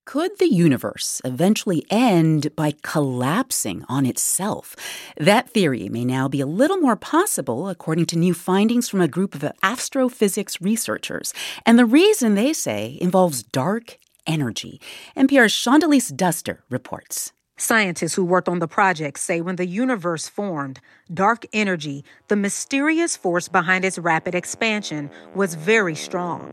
Could the universe eventually end by collapsing on itself? That theory may now be a little more possible according to new findings from a group of astrophysics researchers. And the reason, they say, involves dark energy. NPR's Shondelise Duster reports. Scientists who worked on the project say when the universe formed, dark energy, the mysterious force behind its rapid expansion, was very strong.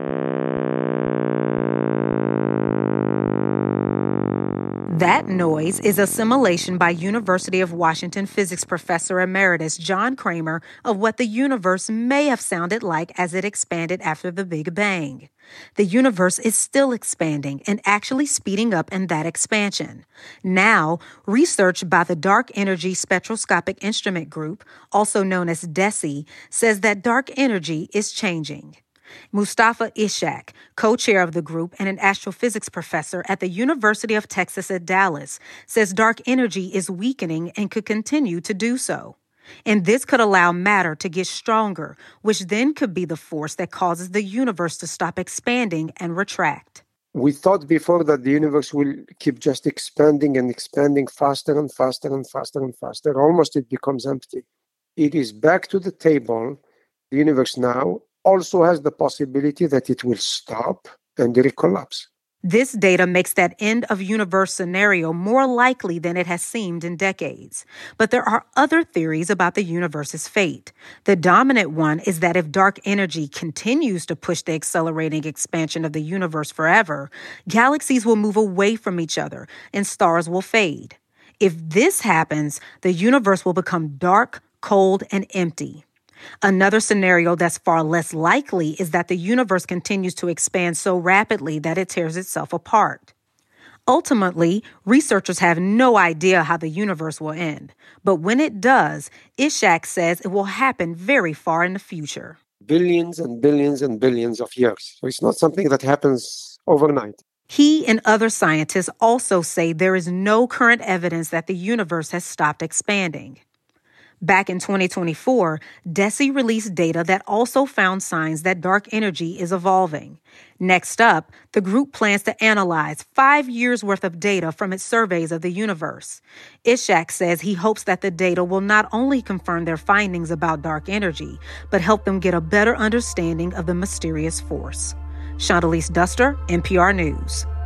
That noise is a simulation by University of Washington physics professor emeritus John Kramer of what the universe may have sounded like as it expanded after the Big Bang. The universe is still expanding and actually speeding up in that expansion. Now, research by the Dark Energy Spectroscopic Instrument Group, also known as DESI, says that dark energy is changing. Mustafa Ishak, co-chair of the group and an astrophysics professor at the University of Texas at Dallas, says dark energy is weakening and could continue to do so. And this could allow matter to get stronger, which then could be the force that causes the universe to stop expanding and retract. We thought before that the universe will keep just expanding and expanding faster and faster and faster and faster. Almost it becomes empty. It is back to the table. The universe now also has the possibility that it will stop and it will collapse. This data makes that end-of-universe scenario more likely than it has seemed in decades. But there are other theories about the universe's fate. The dominant one is that if dark energy continues to push the accelerating expansion of the universe forever, galaxies will move away from each other and stars will fade. If this happens, the universe will become dark, cold, and empty. Another scenario that's far less likely is that the universe continues to expand so rapidly that it tears itself apart. Ultimately, researchers have no idea how the universe will end. But when it does, Ishak says it will happen very far in the future. Billions and billions and billions of years. So it's not something that happens overnight. He and other scientists also say there is no current evidence that the universe has stopped expanding. Back in 2024, DESI released data that also found signs that dark energy is evolving. Next up, the group plans to analyze 5 years' worth of data from its surveys of the universe. Ishak says he hopes that the data will not only confirm their findings about dark energy, but help them get a better understanding of the mysterious force. Shondelise Duster, NPR News.